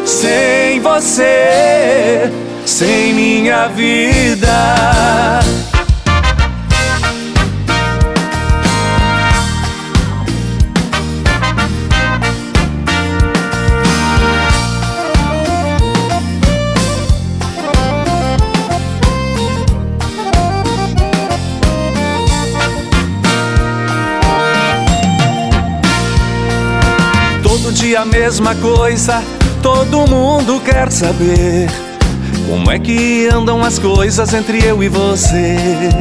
sem você, sem minha vida. Todo dia a mesma coisa, todo mundo quer saber como é que andam as coisas entre eu e você.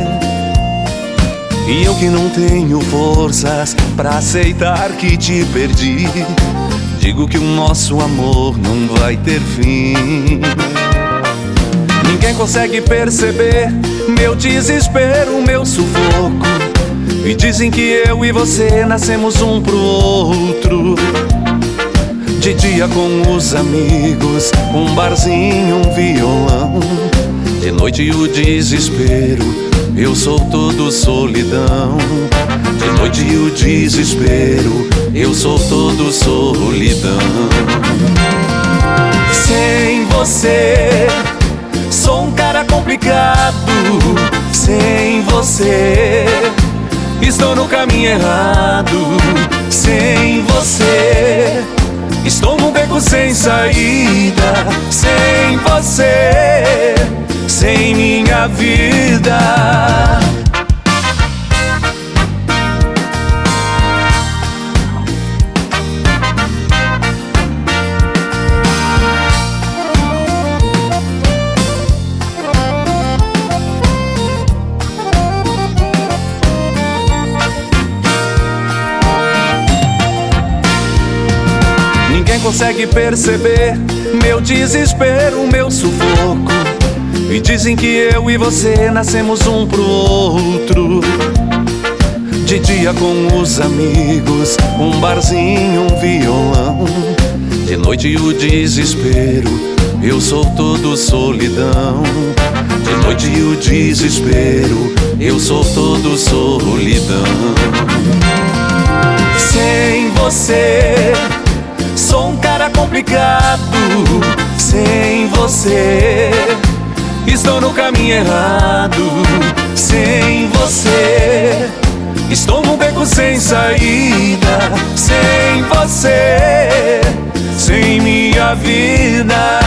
E eu que não tenho forças pra aceitar que te perdi, digo que o nosso amor não vai ter fim. Ninguém consegue perceber meu desespero, meu sufoco, e dizem que eu e você nascemos um pro outro. De dia com os amigos, um barzinho, um violão. De noite o desespero, eu sou todo solidão. De noite o desespero, eu sou todo solidão. Sem você, sou um cara complicado. Sem você, estou no caminho errado. Sem você, estou num beco sem saída. Sem você, sem minha vida. Ninguém consegue perceber meu desespero, meu sufoco, e dizem que eu e você nascemos um pro outro. De dia com os amigos, um barzinho, um violão. De noite o desespero, eu sou todo solidão. De noite o desespero, eu sou todo solidão. Sem você, sou um cara complicado. Sem você, estou no caminho errado. Sem você, estou num beco sem saída. Sem você, sem minha vida.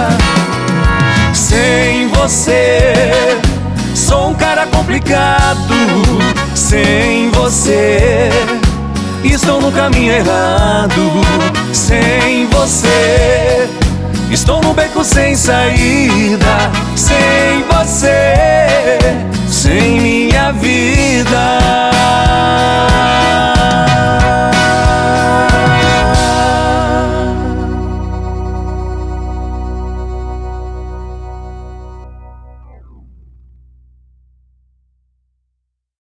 Sem você, sou um cara complicado. Sem você, estou no caminho errado. Sem você, estou num beco sem saída. Sem